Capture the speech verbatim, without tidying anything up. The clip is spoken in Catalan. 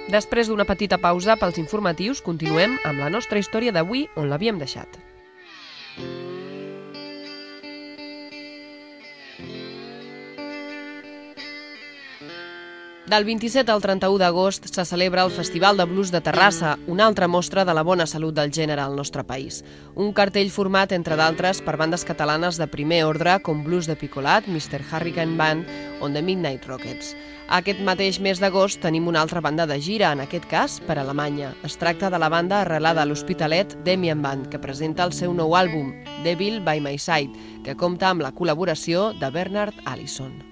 Després d'una petita pausa pels informatius, continuem amb la nostra història d'avui on l'havíem deixat. Del vint-i-set al trenta-u d'agost se celebra el Festival de Blues de Terrassa, una altra mostra de la bona salut del gènere al nostre país. Un cartell format, entre d'altres, per bandes catalanes de primer ordre com Blues de Picolat, mister Hurricane Band o The Midnight Rockets. Aquest mateix mes d'agost tenim una altra banda de gira, en aquest cas per Alemanya. Es tracta de la banda arrelada a l'Hospitalet Demian Band, que presenta el seu nou àlbum, Devil by My Side, que compta amb la col·laboració de Bernard Allison.